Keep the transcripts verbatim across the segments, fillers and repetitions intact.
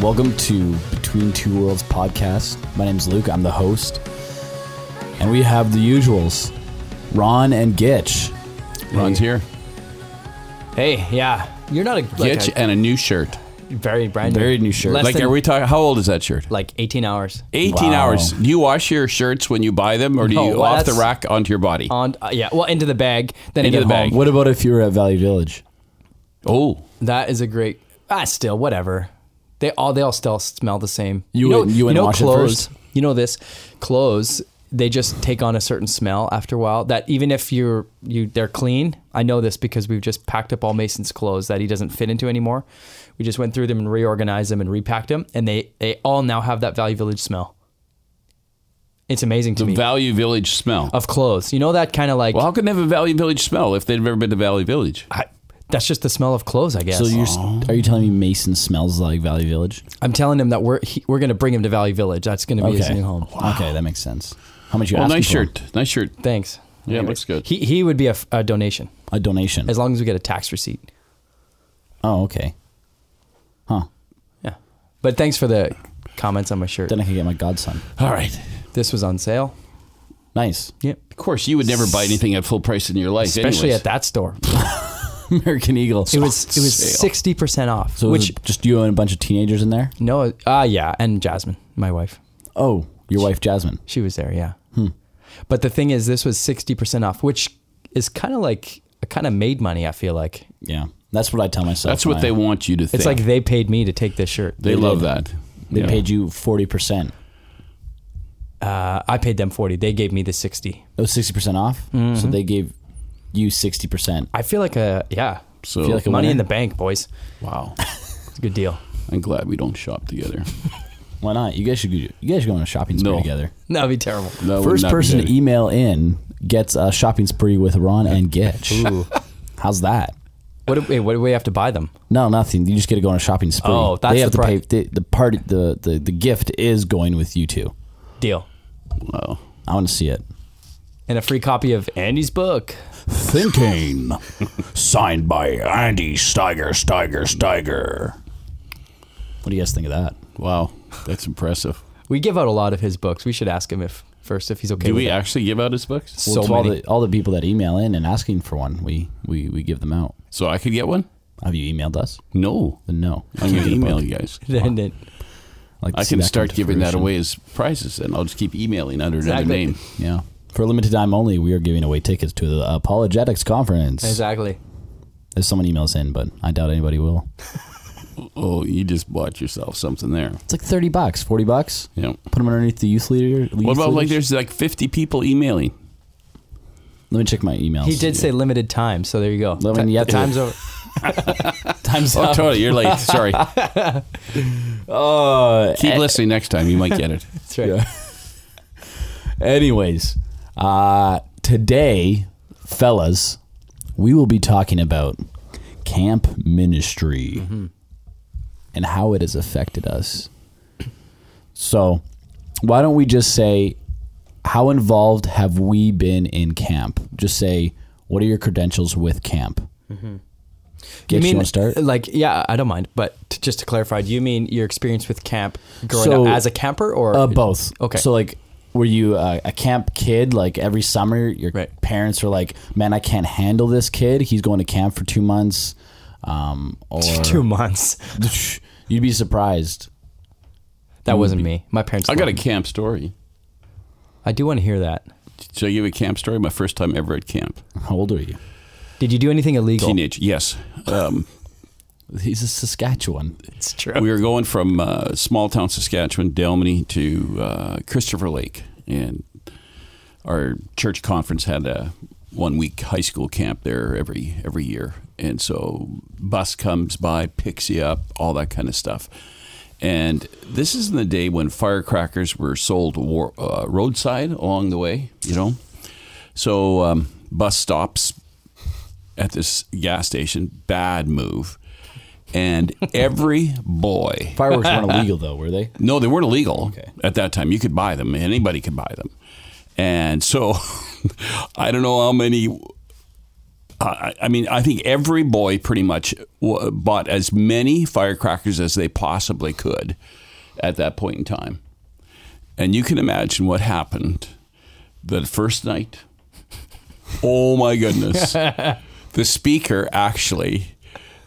Welcome to Between Two Worlds podcast. My name's Luke. I'm the host. And we have the usuals, Ron and Gitch. Ron's here. Hey, yeah. You're not a... Like Gitch a, and a new shirt. Very brand new. Very new shirt. Less Like, than, are we talking, how old is that shirt? like eighteen hours. eighteen Wow. hours. Do you wash your shirts when you buy them, or do No, you well, off the that's- rack onto your body? On, uh, yeah, well, into the bag. Then Into I get the home. bag. What about if you were at Valley Village? Oh. That is a great... Ah, still, whatever. They all they all still smell the same. You know, wouldn't- you wouldn't know wash it clothes, first? You know this, clothes, they just take on a certain smell after a while, that even if you're you they're clean. I know this because we've just packed up all Mason's clothes that he doesn't fit into anymore. We just went through them and reorganized them and repacked them, and they they all now have that Valley Village smell. It's amazing to The me. Value Village smell. Of clothes. You know that kind of like... Well, how can they have a Value Village smell if they've never been to Valley Village? I, that's just the smell of clothes, I guess. So you're, are you telling me Mason smells like Valley Village? I'm telling him that we're he, we're going to bring him to Valley Village. That's going to be his Okay. new home. Okay, that makes sense. How much you Well, asking nice for? shirt. Nice shirt. Thanks. Yeah, Anyways, looks good. He he would be a, f- a donation A donation. as long as we get a tax receipt. Oh, okay. Huh. Yeah. But thanks for the comments on my shirt. Then I can get my godson. All right. This was on sale. Nice. Yep. Of course, you would never buy anything at full price in your life, Especially anyways. at that store. American Eagle. It was it was Sale. sixty percent off. So which which just you and a bunch of teenagers in there? no uh yeah, and Jasmine, my wife. Oh, your wife Jasmine. She was there, yeah. But the thing is, this was sixty percent off, which is kind of like kind of made money, I feel like. Yeah, that's what I tell myself. That's what when they I- want you to think. It's like they paid me to take this shirt. they they love did. that. They Yeah. paid you forty percent. Uh, I paid them forty. They gave me the sixty. It was sixty percent off. Mm-hmm. So they gave you sixty percent. I feel like a yeah. So, Feel like a Money winner? in the bank, boys. wow. It's a good deal. I'm glad we don't shop together. Why not? You guys should. You guys should go on a shopping spree No. together. That'd be terrible. That would First not be person good. to email in gets a shopping spree with Ron and Gitch. Ooh. How's that? What do, wait, what do we have to buy them? No, nothing. You just get to go on a shopping spree. Oh, that's they have the to pri- pay. The, the party, the, the the gift is going with you two. Deal. Wow. I want to see it. And a free copy of Andy's book. Thinking, signed by Andy Steiger, Steiger, Steiger. What do you guys think of that? Wow. That's impressive. We give out a lot of his books. We should ask him if first if he's okay Do with we it. actually give out his books? So to all many. the all the people that email in and asking for one, we we we give them out. So I could get one? Have you emailed us? No. Then no. I'm going to Get a email book. you guys. Then it- Like to I see can that come start to giving that fruition. away as prizes, and I'll just keep emailing under another Exactly. name. Yeah. For a limited time only, we are giving away tickets to the Apologetics Conference. exactly. If someone emails in, but I doubt anybody will. Oh, you just bought yourself something there. It's like thirty bucks, forty bucks. Yeah. Put them underneath the youth leader. What about like there's like fifty people emailing? Let me check my emails. He did say limited time, so there you go. Well, I mean, you have the to- time's over. Time's Oh, up. totally. You're late. Sorry. Oh, Keep listening next time. You might get it. That's right. Yeah. Anyways, uh, today, fellas, we will be talking about camp ministry Mm-hmm. and how it has affected us. So, why don't we just say, how involved have we been in camp? Just say, what are your credentials with camp? Mm-hmm. You mean you want to start? like yeah, I don't mind, but t- just to clarify, do you mean your experience with camp growing So, up as a camper or Uh, both. Okay. So like, were you uh, a camp kid? Like every summer, your Right. parents were like, "Man, I can't handle this kid. He's going to camp for two months." Um, or two months? you'd be surprised. That wasn't me. My parents. I got a loved me. camp story. I do want to hear that. So I give you a camp story. My first time ever at camp. How old are you? Did you do anything illegal? Teenage. Yes. Um, He's a Saskatchewan. It's true. we were going from uh, small town Saskatchewan, Delmany, to uh, Christopher Lake, and our church conference had a one week high school camp there every every year, and so bus comes by, picks you up, all that kind of stuff. And this is in the day when firecrackers were sold war, uh, roadside along the way, you know. So um, bus stops at this gas station, bad move. And every boy... Fireworks weren't illegal though, were they? No, they weren't illegal Okay. at that time. You could buy them. Anybody could buy them. And so I don't know how many I, I mean, I think every boy pretty much w- bought as many firecrackers as they possibly could at that point in time. And you can imagine what happened the first night. Oh my goodness. The speaker actually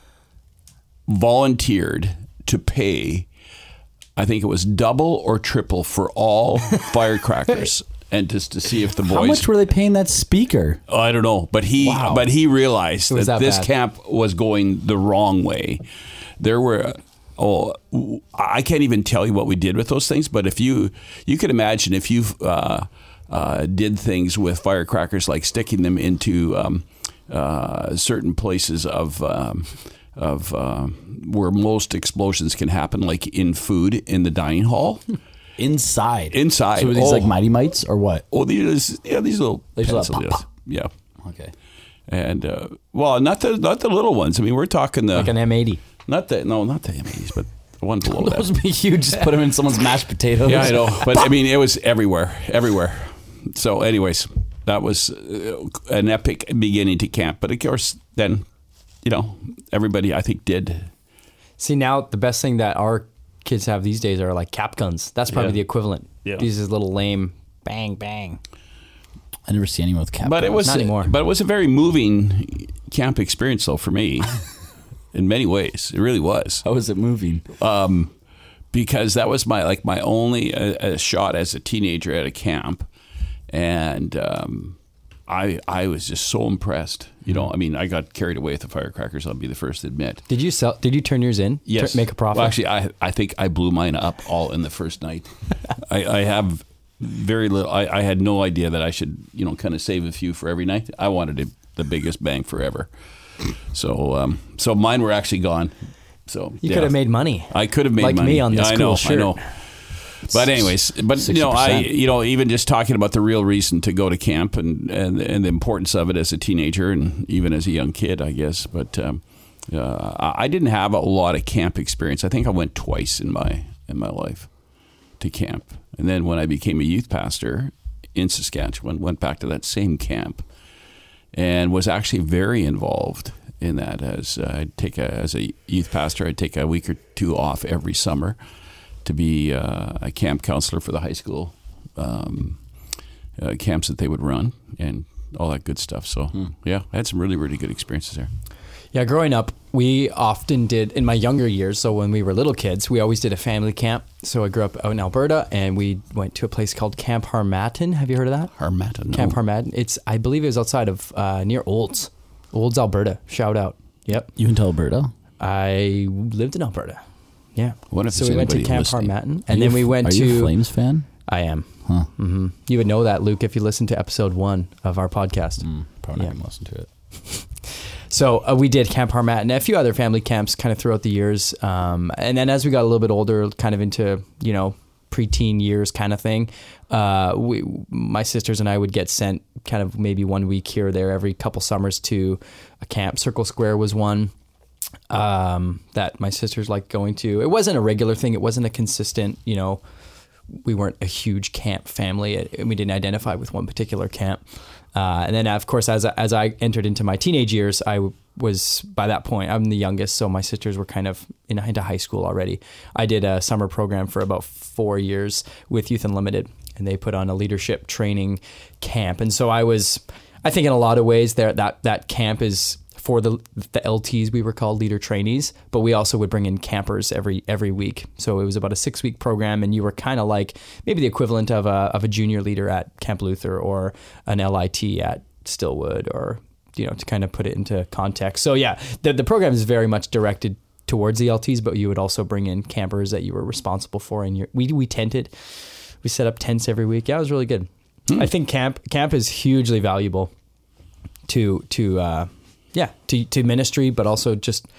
volunteered to pay, I think it was double or triple for all firecrackers. And just to see if the boys. How much were they paying that speaker? Oh, I don't know, but he Wow. but he realized that, that this bad. camp was going the wrong way. There were oh, I can't even tell you what we did with those things. But if you you could imagine if you uh, uh, did things with firecrackers like sticking them into um, uh, certain places of. Um, of uh, where most explosions can happen, like in food in the dining hall. Inside. Inside. So were these Oh. like Mighty Mites or what? Oh, these yeah, these little These little pencil pop, deals. pop. Yeah. Okay. And uh, well, not the not the little ones. I mean, we're talking the Like an M eighty. not the no, not the M eighties, but the one below Those that. would be huge. Just put them in someone's mashed potatoes. Yeah, I know, but I mean, it was everywhere, everywhere. So, anyways, that was uh, an epic beginning to camp. But of course, then you know, everybody I think did. See, now the best thing that our kids have these days are like cap guns. That's probably Yeah. the equivalent. Yeah. These is little lame bang bang. I never see anyone with cap. But it guns. was Not anymore. but it was a very moving camp experience, though, for me. In many ways, it really was. How was it moving? Um, because that was my like my only uh, uh, shot as a teenager at a camp, and um, I I was just so impressed. You know, I mean, I got carried away with the firecrackers. I'll be the first to admit. Did you sell? Did you turn yours in? Yes, Tur- make a profit. Well, actually, I I think I blew mine up all in the first night. I, I have very little. I, I had no idea that I should you know kind of save a few for every night. I wanted it, the biggest bang forever. So um, so mine were actually gone. So you yeah. could have made money. I could have made like money. me on this yeah, I cool know, shirt. I know. But anyways, but you know, I sixty percent. you know, even just talking about the real reason to go to camp and and, and the importance of it as a teenager and even as a young kid, I guess. But um, uh, I I didn't have a lot of camp experience. I think I went twice in my in my life to camp, and then when I became a youth pastor in Saskatchewan, went back to that same camp, and was actually very involved in that. As uh, I'd take a as a youth pastor, I'd take a week or two off every summer to be uh, a camp counselor for the high school um, uh, camps that they would run and all that good stuff. So, Hmm. yeah, I had some really, really good experiences there. Yeah, growing up, we often did, in my younger years, so when we were little kids, we always did a family camp. So I grew up out in Alberta, and we went to a place called Camp Harmattan. Have you heard of that? Harmattan. No. Camp Harmattan. It's, I believe it was outside of, uh, near Olds. Olds, Alberta. Shout out. Yep. You went to Alberta? I lived in Alberta. Yeah. What if so there's we went to anybody Camp listening? Harmattan, Are and you then a- we went are to. you a Flames fan? I am. Huh. hmm You would know that, Luke, if you listened to episode one of our podcast. Mm, probably Yeah. not gonna listen to it. So uh, we did Camp Harmattan and a few other family camps kind of throughout the years. Um, and then as we got a little bit older, kind of into, you know, preteen years kind of thing, uh, we, my sisters and I would get sent kind of maybe one week here or there every couple summers to a camp. Circle Square was one um, that my sisters liked going to. It wasn't a regular thing. It wasn't a consistent, you know, we weren't a huge camp family, and we didn't identify with one particular camp. Uh, and then, of course, as I, as I entered into my teenage years, I was, by that point, I'm the youngest, so my sisters were kind of in, into high school already. I did a summer program for about four years with Youth Unlimited, and they put on a leadership training camp. And so I was, I think in a lot of ways, there that that camp is for the the L Ts, we were called leader trainees, but we also would bring in campers every every week. So it was about a six week program, and you were kind of like maybe the equivalent of a of a junior leader at Camp Luther or an L I T at Stillwood, or you know, to kind of put it into context. So yeah, the the program is very much directed towards the L Ts, but you would also bring in campers that you were responsible for, and your we we tented, we set up tents every week. Yeah, it was really good. Hmm. I think camp camp is hugely valuable to to. Uh, Yeah, to to ministry, but also just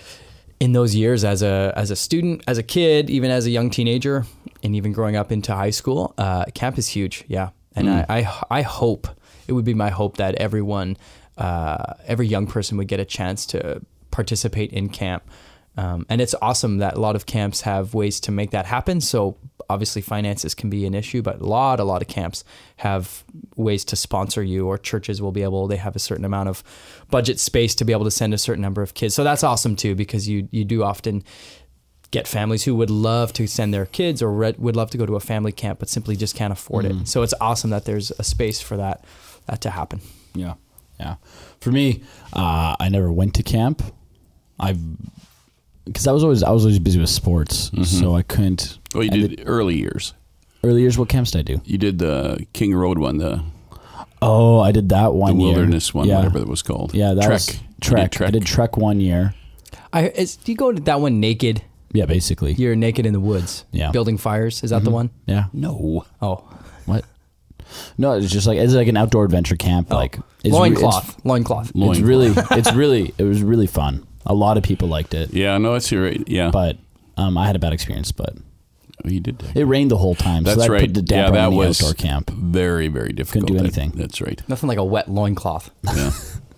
in those years as a as a student, as a kid, even as a young teenager, and even growing up into high school, uh, camp is huge. Yeah, and mm. I, I I hope it would be my hope that everyone, uh, every young person would get a chance to participate in camp, Um, and it's awesome that a lot of camps have ways to make that happen. So obviously finances can be an issue, but a lot, a lot of camps have ways to sponsor you, or churches will be able, they have a certain amount of budget space to be able to send a certain number of kids. So that's awesome too, because you, you do often get families who would love to send their kids or re- would love to go to a family camp, but simply just can't afford Mm. it. So it's awesome that there's a space for that, that to happen. Yeah. Yeah. For me, uh, I never went to camp. I've, because I was always I was always busy with sports, so I couldn't. Well, you and did early years. the early years. What camps did I do? You did the King Road one, the, Oh, I did that the one year. wilderness one, yeah. whatever that was called. Yeah, that Trek. was You did Trek. Trek. I did Trek one year. I is, do you go to that one naked? Yeah, basically. You're naked in the woods, Yeah. building fires. Is that the one? Yeah. No. Oh, What? No, it's just like it's like an outdoor adventure camp. Like it's re- loincloth, loincloth. It's, Loin it's really, it's really, it was really fun. A lot of people liked it, Yeah, no, it's your right. Yeah. but um, I had a bad experience. But Oh, you did that. it rained the whole time, That's so that right. put the Yeah, damper that on the was outdoor camp. very, very difficult. do That- anything. That's right. Nothing like a wet loincloth. Yeah.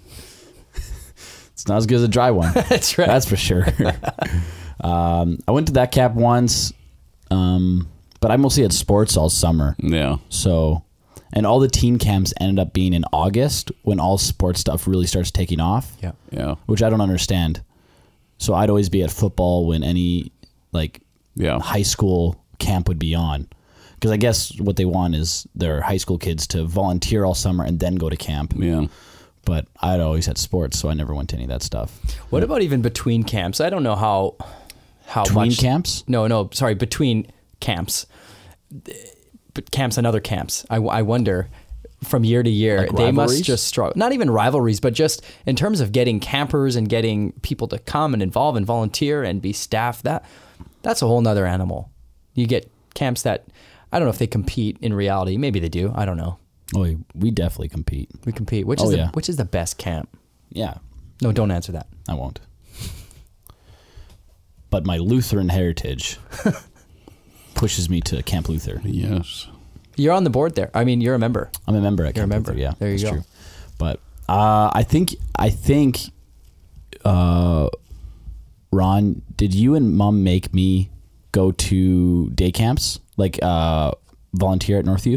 It's not as good as a dry one. That's right. That's for sure. um, I went to that camp once, um, but I mostly had sports all summer. Yeah. So, and all the teen camps ended up being in August when all sports stuff really starts taking off, Yeah. Yeah. which I don't understand. So I'd always be at football when any like Yeah. high school camp would be on. Because I guess what they want is their high school kids to volunteer all summer and then go to camp. Yeah. But I'd always had sports, so I never went to any of that stuff. What about even between camps? I don't know how how Between much camps? No, no, sorry, between camps, but camps and other camps. I, I wonder from year to year, Like they rivalries? must just struggle. Not even rivalries, but just in terms of getting campers and getting people to come and involve and volunteer and be staff. That that's a whole nother animal. You get camps that I don't know if they compete in reality. Maybe they do. I don't know. Oh, we definitely compete. We compete. Which Oh, is the, yeah. which is the best camp? Yeah, No, don't answer that. I won't. But my Lutheran heritage pushes me to Camp Luther. Yes. You're on the board there. I mean, you're a member. I'm a member at You're a Camp member. Luther. Yeah, There you that's go. true. But uh, I think I think uh, Ron, did you and Mom make me go to day camps, like uh, volunteer at Northview?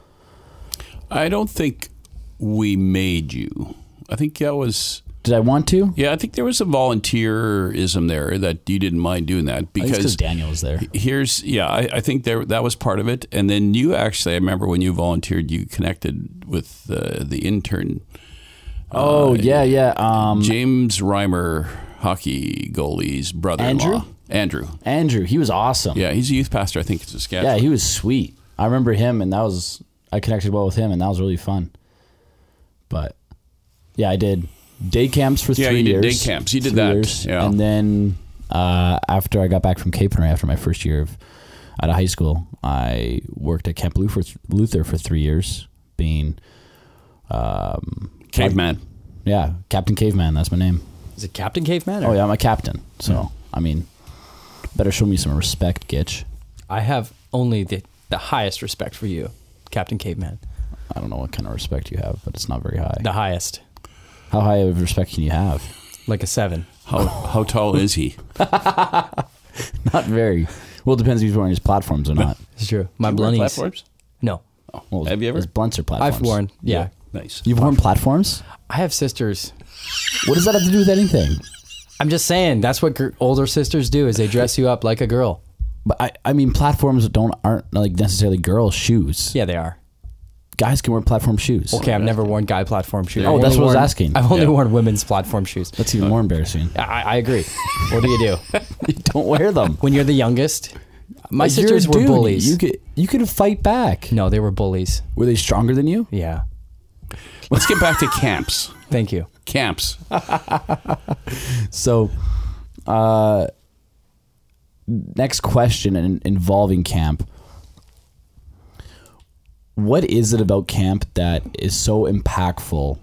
I don't think we made you. I think that was. Did I want to? Yeah, I think there was some volunteerism there that you didn't mind doing that Because because Daniel was there. here's yeah, I, I think there that was part of it, and then you actually I remember when you volunteered, you connected with the the intern Oh yeah, yeah. Um, James Reimer, hockey goalie's brother-in-law. Andrew? Andrew. Andrew, he was awesome. Yeah, he's a youth pastor. I think it's Saskatchewan. Yeah, he was sweet. I remember him, and that was I connected well with him, and that was really fun. But yeah, I did day camps for Yeah, three you did years. day camps. You did Three that, years. yeah. And then uh, after I got back from Cape Henry, after my first year of out of high school, I worked at Camp Luther, Luther for three years, being um, Caveman. yeah, Captain Caveman. That's my name. Is it Captain Caveman? Or? Oh yeah, I'm a captain. So I mean, better show me some respect, Gitch. I have only the, the highest respect for you, Captain Caveman. I don't know what kind of respect you have, but it's not very high. The highest. How high of respect can you have? Like a seven. How how tall is he? Not very. Well, it depends if he's wearing his platforms or not. It's true. My You wear blunnies. platforms? No. Well, Have you ever? His blunts are platforms. I've worn, yeah. Nice. You've worn platforms? I have sisters. What does that have to do with anything? I'm just saying, that's what gr- older sisters do, is they dress you up like a girl. But I, I mean, platforms don't aren't like necessarily girl shoes. Yeah, they are. Guys can wear platform shoes. Okay, I've never worn guy platform shoes. Oh, I've that's only what I was worn- asking. I've only Yeah. worn women's platform shoes. That's even more embarrassing. I, I agree. What do you do? You don't wear them. When you're the youngest, my Like, you're a sisters were dude. bullies. You could you could fight back. no, they were bullies. Were they stronger than you? Yeah. Let's get back to camps. Thank you. Camps. So, uh, next question in, involving camp. What is it about camp that is so impactful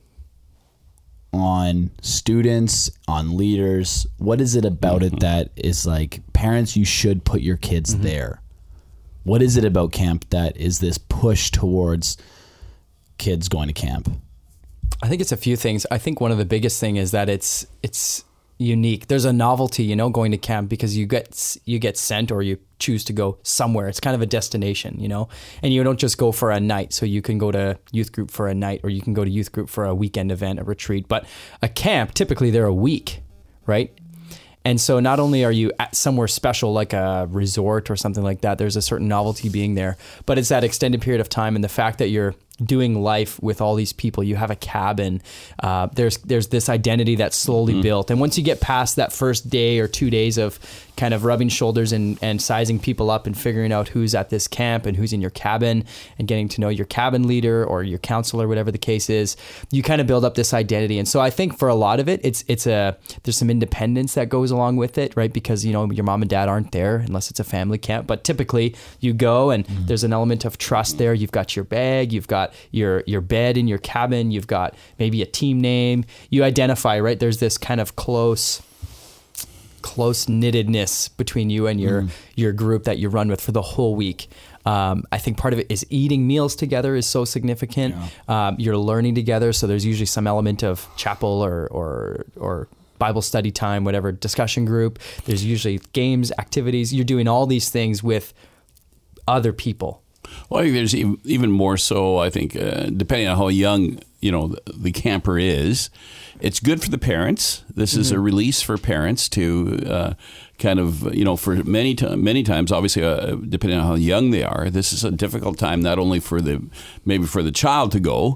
on students, on leaders? What is it about Mm-hmm. it that is like, parents, you should put your kids there? What is it about camp that is this push towards kids going to camp? I think it's a few things. I think one of the biggest thing is that it's it's unique. There's a novelty, you know, going to camp because you get you get sent or you choose to go somewhere. It's kind of a destination, you know, and you don't just go for a night. So you can go to youth group for a night, or you can go to youth group for a weekend event, a retreat. But a camp, typically they're a week, right? And so not only are you at somewhere special like a resort or something like that, there's a certain novelty being there, but it's that extended period of time and the fact that you're doing life with all these people. You have a cabin. Uh, there's there's this identity that's slowly mm-hmm. built. And once you get past that first day or two days of kind of rubbing shoulders and, and sizing people up and figuring out who's at this camp and who's in your cabin and getting to know your cabin leader or your counselor, whatever the case is, you kind of build up this identity. And so I think for a lot of it, it's it's a there's some independence that goes along with it, right? Because, you know, your mom and dad aren't there unless it's a family camp. But typically you go and mm-hmm. there's an element of trust there. You've got your bag, you've got your your bed in your cabin, you've got maybe a team name. You identify, right? There's this kind of close close knittedness between you and your mm. your group that you run with for the whole week. Um, I think part of it is eating meals together is so significant. Yeah. Um, you're learning together, so there's usually some element of chapel or or or Bible study time, whatever, discussion group. There's usually games, activities. You're doing all these things with other people. Well, I think there's even, even more so, I think, uh, depending on how young, you know, the, the camper is, it's good for the parents. This mm-hmm. is a release for parents to uh, kind of, you know, for many, to- many times, obviously, uh, depending on how young they are, this is a difficult time, not only for the, maybe for the child to go,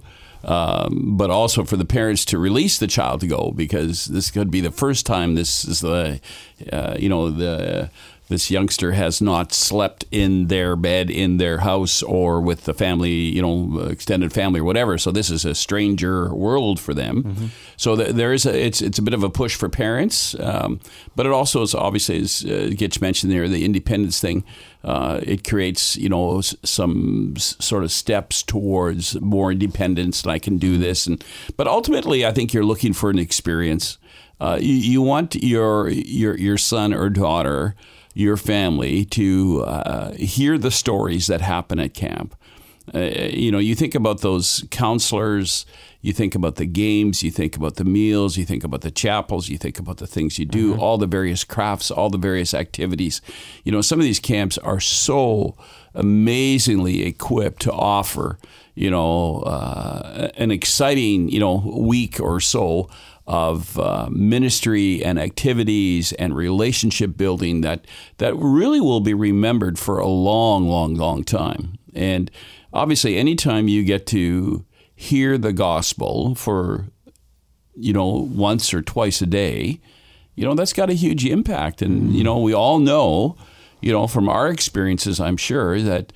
um, but also for the parents to release the child to go, because this could be the first time this is the, uh, you know, the... this youngster has not slept in their bed, in their house, or with the family, you know, extended family or whatever. So this is a stranger world for them. Mm-hmm. So th- there is a, it's it's a bit of a push for parents, um, but it also is obviously, as uh, Gitch mentioned there, the independence thing. Uh, it creates, you know, s- some s- sort of steps towards more independence, and I can do this. And but ultimately, I think you're looking for an experience. Uh, you, you want your your your son or daughter, your family, to uh, hear the stories that happen at camp. Uh, you know, you think about those counselors, you think about the games, you think about the meals, you think about the chapels, you think about the things you do, mm-hmm. all the various crafts, all the various activities. You know, some of these camps are so amazingly equipped to offer, you know, uh, an exciting, you know, week or so of uh, ministry and activities and relationship building that that really will be remembered for a long, long, long time. And obviously, anytime you get to hear the gospel for, you know, once or twice a day, you know, that's got a huge impact. And, mm-hmm. you know, we all know, you know, from our experiences, I'm sure, that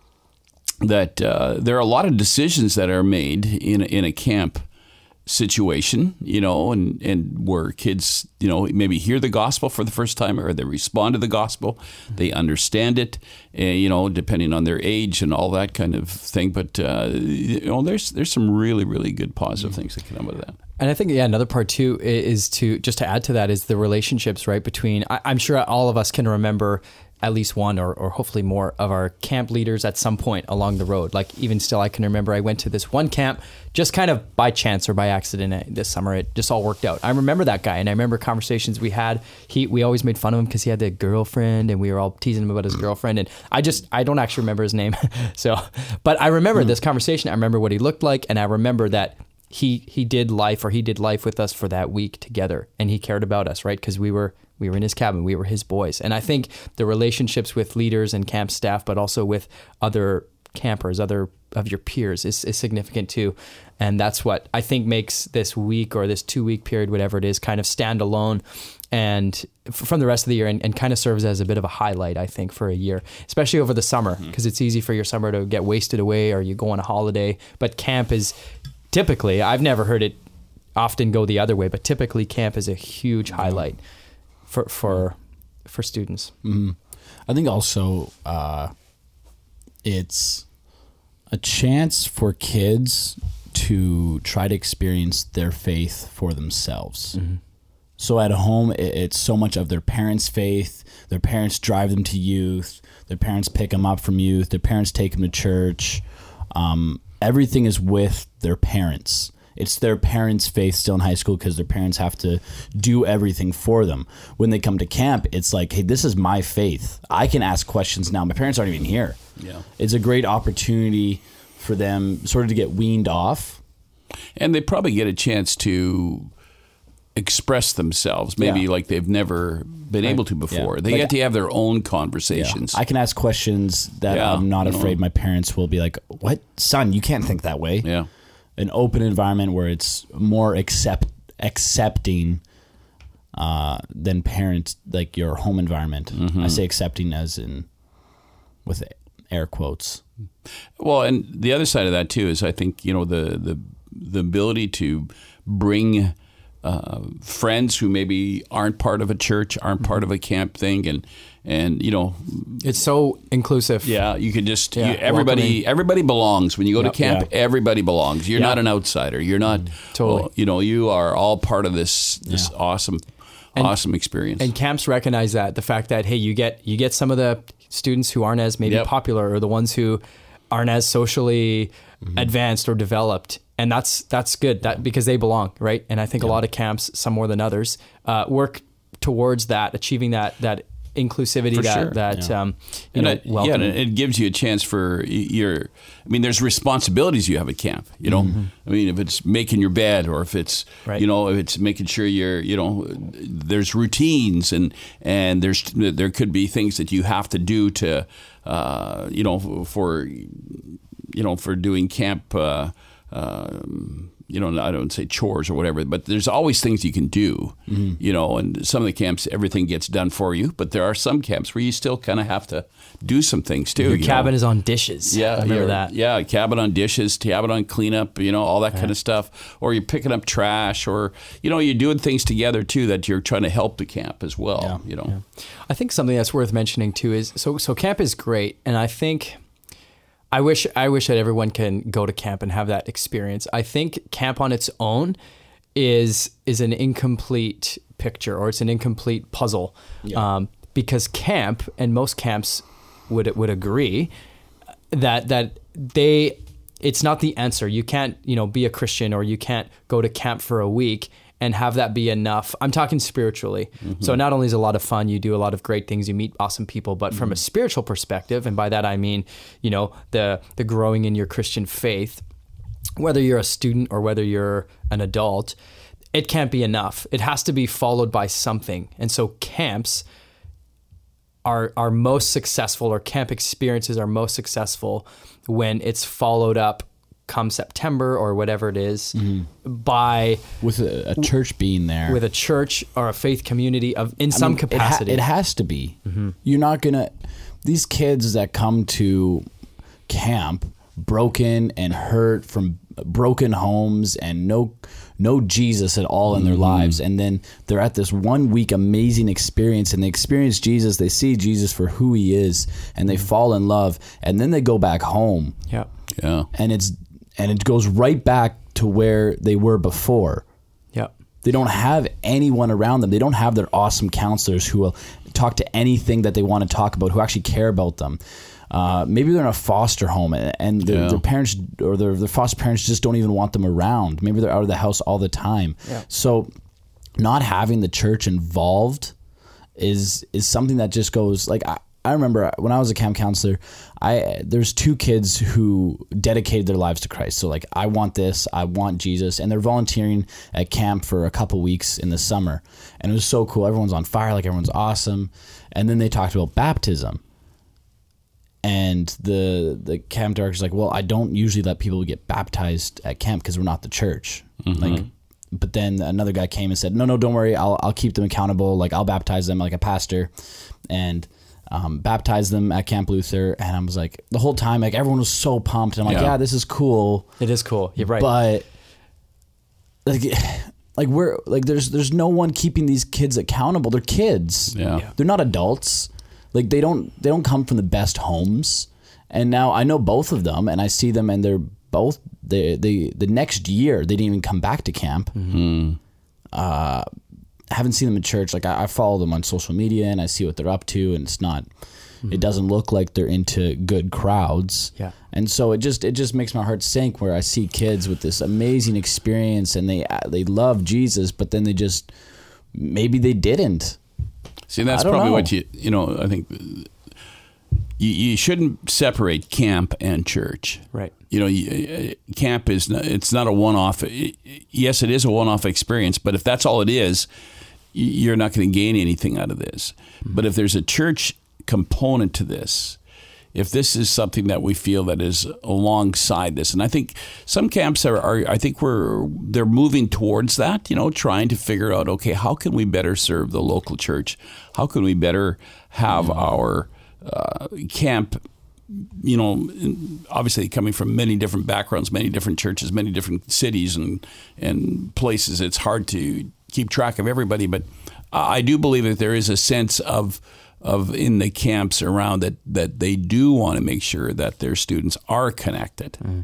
that uh, there are a lot of decisions that are made in in a camp situation, you know, and, and where kids, you know, maybe hear the gospel for the first time, or they respond to the gospel, they understand it, and, you know, depending on their age and all that kind of thing. But, uh, you know, there's there's some really, really good positive things that can come out of that. And I think, yeah, another part too is to, just to add to that, is the relationships, right, between, I, I'm sure all of us can remember at least one or, or hopefully more of our camp leaders at some point along the road. Like even still, I can remember I went to this one camp just kind of by chance or by accident this summer. It just all worked out. I remember that guy, and I remember conversations we had. He we always made fun of him because he had a girlfriend, and we were all teasing him about his girlfriend. And I just I don't actually remember his name. so, but I remember mm. this conversation. I remember what he looked like, and I remember that he he did life or he did life with us for that week together, and he cared about us, right? Because we were. We were in his cabin. We were his boys. And I think the relationships with leaders and camp staff, but also with other campers, other of your peers is, is significant too. And that's what I think makes this week or this two week period, whatever it is, kind of stand alone and f- from the rest of the year and, and kind of serves as a bit of a highlight, I think, for a year, especially over the summer, because mm-hmm. it's easy for your summer to get wasted away or you go on a holiday. But camp is typically, I've never heard it often go the other way, but typically camp is a huge highlight. For for for students. Mm-hmm. I think also uh, it's a chance for kids to try to experience their faith for themselves. Mm-hmm. So at home, it, it's so much of their parents' faith. Their parents drive them to youth. Their parents pick them up from youth. Their parents take them to church. Um, everything is with their parents. It's their parents' faith still in high school because their parents have to do everything for them. When they come to camp, it's like, hey, this is my faith. I can ask questions now. My parents aren't even here. Yeah. It's a great opportunity for them sort of to get weaned off. And they probably get a chance to express themselves, maybe Yeah. like they've never been Right. able to before. Yeah. They Like, get to have their own Yeah. conversations. I can ask questions that Yeah. I'm not No. afraid my parents will be like, what? Son, you can't think that way. Yeah. An open environment where it's more accept accepting uh, than parents, like your home environment. Mm-hmm. I say accepting as in with air quotes. Well, and the other side of that too is I think, you know, the the the ability to bring uh, friends who maybe aren't part of a church, aren't part of a camp thing, and and you know, It's so inclusive. yeah, you can just Yeah, you, everybody welcoming. everybody belongs when you go Yep. to camp. Yeah. Everybody belongs. You're Yeah. not an outsider. You're not Totally. well, you know, you are all part of this this Yeah. awesome And- awesome experience. And camps recognize that, the fact that, hey, you get you get some of the students who aren't as maybe Yep. popular, or the ones who aren't as socially Mm-hmm. advanced or developed, and that's that's good, that because they belong, right? And I think a lot of camps, some more than others, uh, work towards that, achieving that that inclusivity, For that sure. that Yeah. um, you And know, it, yeah, welcome. and it gives you a chance for y- your. I mean, there's responsibilities you have at camp. You know, I mean, if it's making your bed, or if it's Right. you know, if it's making sure you're, you know, there's routines, and and there's there could be things that you have to do to, uh, you know, for, you know, for doing camp. Uh, um, you know, I don't say chores or whatever, but there's always things you can do, you know, and some of the camps, everything gets done for you, but there are some camps where you still kind of have to do some things too. Your you cabin know? is on dishes. Yeah, I remember you're- that. Yeah, cabin on dishes, cabin on cleanup, you know, all that kind of stuff. Or you're picking up trash, or, you know, you're doing things together too that you're trying to help the camp as well, Yeah. you know. I think something that's worth mentioning too is so so camp is great, and I think I wish I wish that everyone can go to camp and have that experience. I think camp on its own is is an incomplete picture, or it's an incomplete puzzle, um, because camp, and most camps would would agree that that they it's not the answer. You can't, you know, be a Christian, or you can't go to camp for a week and have that be enough. I'm talking spiritually. So not only is it a lot of fun, you do a lot of great things, you meet awesome people, but from a spiritual perspective, and by that I mean, you know, the the growing in your Christian faith, whether you're a student or whether you're an adult, it can't be enough. It has to be followed by something. And so camps are are most successful, or camp experiences are most successful when it's followed up come September or whatever it is by With a, a church being there. with a church or a faith community of in I some mean, it ha- capacity. It, has to be. You're not gonna. These kids that come to camp broken and hurt from broken homes and no no Jesus at all in their lives, and then they're at this one week amazing experience, and they experience Jesus. They see Jesus for who he is, and they fall in love, and then they go back home, yeah. Yeah. and it's and it goes right back to where they were before. Yeah. They don't have anyone around them. They don't have their awesome counselors who will talk to anything that they want to talk about, who actually care about them. Uh, maybe they're in a foster home, and and their, Yeah. their parents or their, their foster parents just don't even want them around. Maybe they're out of the house all the time. Yeah. So not having the church involved is is something that just goes like I, I remember when I was a camp counselor, I there's two kids who dedicated their lives to Christ. So like, I want this, I want Jesus, and they're volunteering at camp for a couple weeks in the summer, and it was so cool. Everyone's on fire, like everyone's awesome, and then they talked about baptism, and the the camp director's like, well, I don't usually let people get baptized at camp because we're not the church, like. But then another guy came and said, no, no, don't worry. I'll I'll keep them accountable. Like, I'll baptize them like a pastor, and um, baptize them at Camp Luther. And I was like, the whole time, like, everyone was so pumped. And I'm like, Yeah. yeah, this is cool. It is cool. You're right. But like, like we're like, there's there's no one keeping these kids accountable. They're kids. Yeah. Yeah. They're not adults. Like, they don't they don't come from the best homes. And now I know both of them, and I see them, and they're both the the the next year they didn't even come back to camp. Mm-hmm. Uh, I haven't seen them in church. Like, I, I follow them on social media, and I see what they're up to, and it's not It doesn't look like they're into good crowds. Yeah. And so it just it just makes my heart sink where I see kids with this amazing experience and they they love Jesus, but then they just maybe they didn't. See, that's I don't probably know. what you you know. I think you, you shouldn't separate camp and church. Right. You know, you, uh, camp is not, it's not a one-off. Yes, it is a one-off experience, but if that's all it is, y- you're not going to gain anything out of this. Mm-hmm. But if there's a church component to this, if this is something that we feel that is alongside this, and I think some camps are, are I think we're they're moving towards that, you know, trying to figure out, okay, how can we better serve the local church? How can we better have mm-hmm. our uh, camp, you know, obviously coming from many different backgrounds, many different churches, many different cities and and places. It's hard to keep track of everybody, but I do believe that there is a sense of of in the camps around that that they do want to make sure that their students are connected. Mm.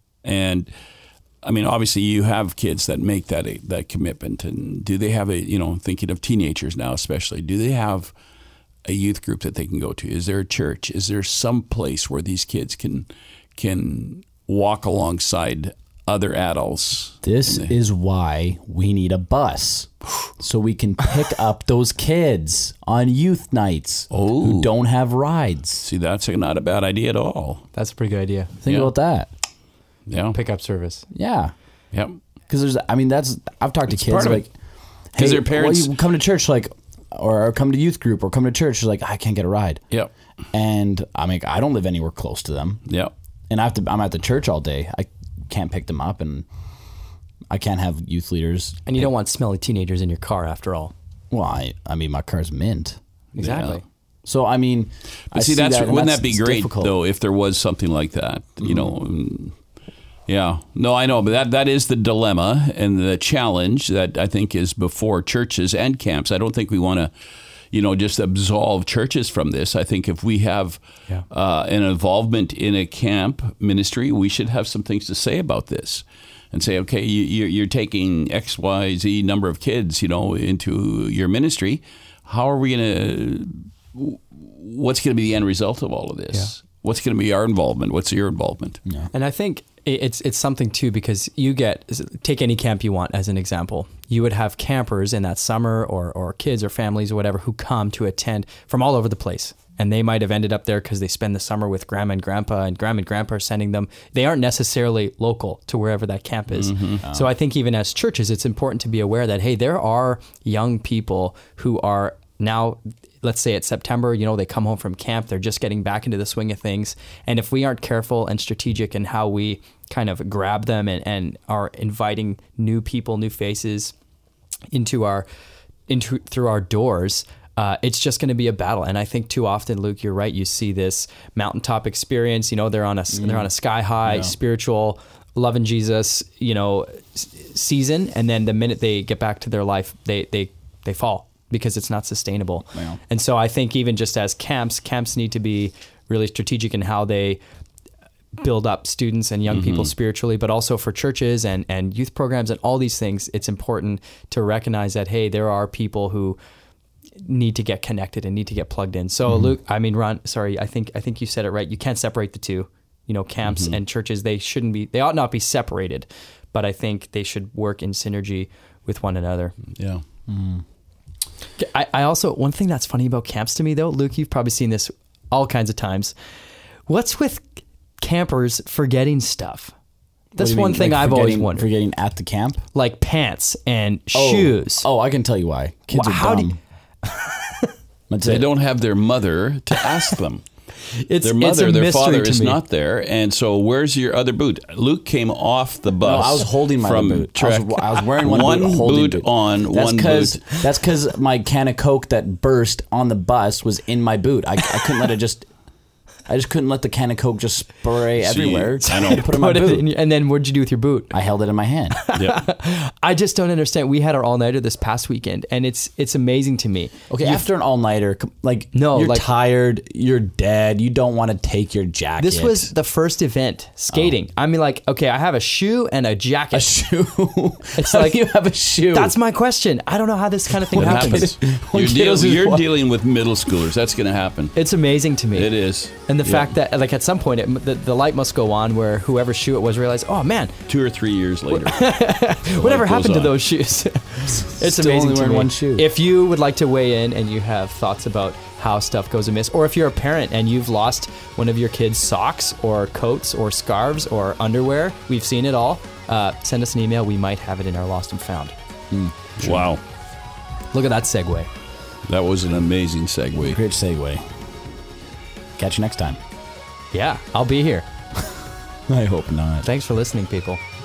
And I mean, obviously you have kids that make that that commitment, and do they have a, you know, thinking of teenagers now especially, do they have a youth group that they can go to? Is there a church? Is there some place where these kids can can walk alongside other adults? This the, is why we need a bus, so we can pick up those kids on youth nights oh. who don't have rides. See, that's not a bad idea at all. That's a pretty good idea. Think yeah. about that. Yeah. Pickup service. Yeah. Yep. Because there's, I mean, that's, I've talked it's to kids like, because hey, their parents well, you come to church, like, or, or come to youth group or come to church, like, I can't get a ride. Yep. And I mean, I don't live anywhere close to them. Yep. And I have to, I'm at the church all day. I can't pick them up, and I can't have youth leaders. And you don't want smelly teenagers in your car after all. Well, I, I mean, my car's mint. Exactly. Yeah. So, I mean, but I see, see that's, that, wouldn't that's, that be it's great, difficult. though, if there was something like that, you mm-hmm. know? Yeah. No, I know, but that, that is the dilemma and the challenge that I think is before churches and camps. I don't think we want to, you know, just absolve churches from this. I think if we have yeah. uh, an involvement in a camp ministry, we should have some things to say about this. And say, okay, you, you're taking X, Y, Z number of kids, you know, into your ministry. How are we going to? What's going to be the end result of all of this? Yeah. What's going to be our involvement? What's your involvement? Yeah. And I think it's it's something too, because you get, take any camp you want as an example. You would have campers in that summer, or or kids or families or whatever, who come to attend from all over the place. And they might have ended up there because they spend the summer with grandma and grandpa, and grandma and grandpa are sending them. They aren't necessarily local to wherever that camp is. Mm-hmm. Oh. So I think even as churches, it's important to be aware that, hey, there are young people who are now, let's say it's September, you know, they come home from camp, they're just getting back into the swing of things. And if we aren't careful and strategic in how we kind of grab them and, and are inviting new people, new faces into our, into through our doors, Uh, it's just going to be a battle. And I think too often, Luke, you're right. You see this mountaintop experience. You know, they're on a mm. they're on a sky high, yeah. spiritual, loving Jesus, you know, s- season, and then the minute they get back to their life, they they they fall because it's not sustainable. Wow. And so I think even just as camps, camps need to be really strategic in how they build up students and young mm-hmm. people spiritually, but also for churches and and youth programs and all these things. It's important to recognize that, hey, there are people who need to get connected and need to get plugged in. So mm-hmm. Luke, I mean, Ron, sorry, I think I think you said it right. You can't separate the two. You know, camps mm-hmm. and churches, they shouldn't be, they ought not be separated, but I think they should work in synergy with one another. Yeah. Mm. I, I also, one thing that's funny about camps to me though, Luke, you've probably seen this all kinds of times. What's with campers forgetting stuff? That's one mean, thing like I've always forgetting- wondered. Forgetting at the camp? Like pants and Oh. shoes. Oh, I can tell you why. Kids Wha- are how do dumb. you- That's They it. don't have their mother to ask them. It's, Their it's a mother, their mystery father to is me. not there, and so where's your other boot? Luke came off the No, bus. I was holding my from boot. I Trek. was, I was wearing one, one boot, holding boot boot. on, that's one cause, boot. That's because my can of Coke that burst on the bus was in my boot. I, I couldn't let it just... I just couldn't let the can of Coke just spray See, everywhere. I know. I had to put it in my Put it boot. in your- and then what'd you do with your boot? I held it in my hand. Yeah. I just don't understand. We had our all-nighter this past weekend, and it's it's amazing to me. Okay, You- after an all-nighter, com- like No, you're like- tired, you're dead, you don't want to take your jacket. This was the first event, skating. I mean, like, okay, I have a shoe and a jacket. a shoe. It's How like- do you have a shoe. That's my question. I don't know how this kind of thing It happens. happens. When You're, deal- kiddos is you're what? dealing with middle schoolers. That's going to happen. It's amazing to me. It is. And the Yeah. fact that, like, at some point, it, the, the light must go on where whoever's shoe it was realized, oh, man, Two or three years later. whatever goes happened to on. those shoes? It's Still amazing only to wearing me. one shoe. If you would like to weigh in and you have thoughts about how stuff goes amiss, or if you're a parent and you've lost one of your kids' socks or coats or scarves or underwear, we've seen it all, uh, send us an email. We might have it in our Lost and Found. Wow. Look at that segue. That was an amazing segue. Great segue. Catch you next time. Yeah, I'll be here. I hope not. Thanks for listening, people.